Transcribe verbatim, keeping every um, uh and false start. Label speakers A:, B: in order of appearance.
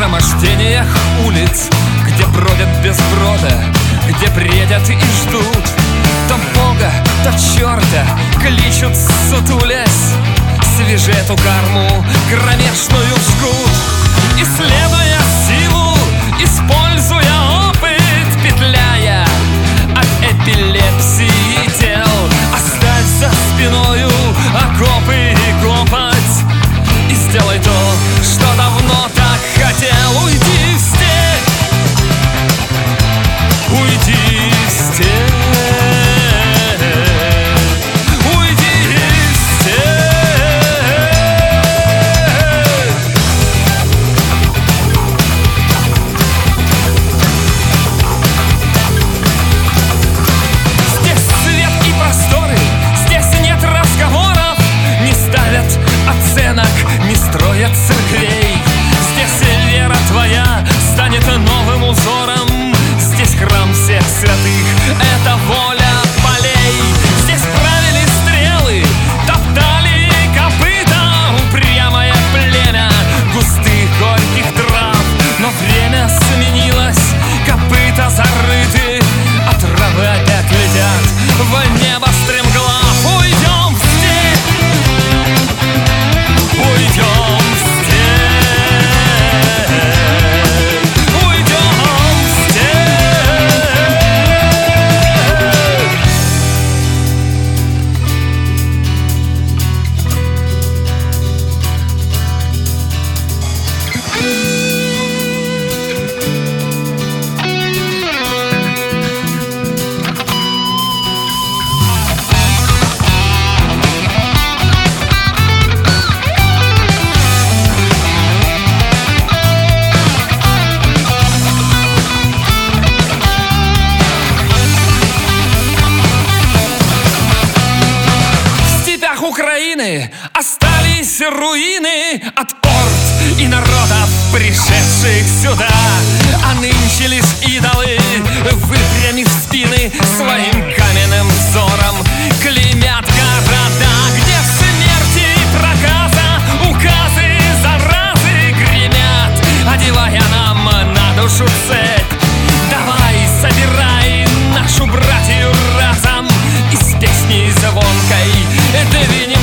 A: нагромождениях улиц, где бродят без брода, где бредят и ждут то Бога, то черта, кличут сутулясь. Свяжи эту карму кромешную жгут, исследуя силу, используя опыт, петляя от эпилепсии тел. Оставь за спиною окопы и копоть, и сделай то, что давно так хотел. Уйди в степь, уйди в степь. Не строят церквей. Здесь вера твоя станет новым узором. Здесь храм всех святых — это воля полей. Здесь правили стрелы, топтали копыта, упрямое племя густых горьких трав. Но время сменилось, копыта зарыты, а травы опять летят в небо стремглав. Уйдем в степь, уйдем в степь, уйдем в степь. Украины остались руины от орд и народов, пришедших сюда. А нынче лишь идолы, выпрямив спины, своим каменным взором клеймят города, где смерти и проказа, указы, заразы гремят, одевая нам на душу цепь. Давай, собирай нашу братью разом, и с песней звонкой двинем